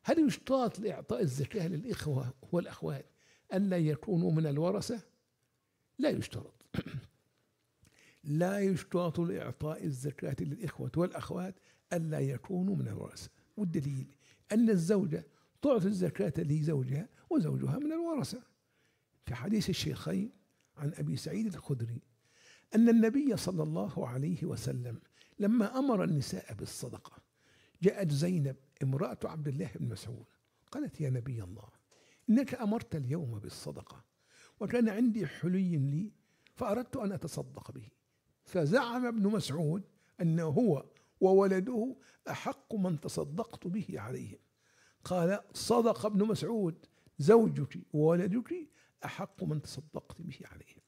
هل يشترط لإعطاء الزكاة للإخوة والأخوات ألا يكونوا من الورثة؟ لا يشترط. لا يشترط لإعطاء الزكاة للإخوة والأخوات ألا يكونوا من الورثة، والدليل أن الزوجة تعطي الزكاة لزوجها وزوجها من الورثة، في حديث الشيخين عن أبي سعيد الخدري أن النبي صلى الله عليه وسلم لما أمر النساء بالصدقة جاءت زينب امرأة عبد الله بن مسعود قالت: يا نبي الله، إنك أمرت اليوم بالصدقة وكان عندي حلي لي فأردت أن أتصدق به، فزعم ابن مسعود أنه هو وولده أحق من تصدقت به عليهم. قال: صدق ابن مسعود، زوجك وولدك أحق من تصدقت به عليهم.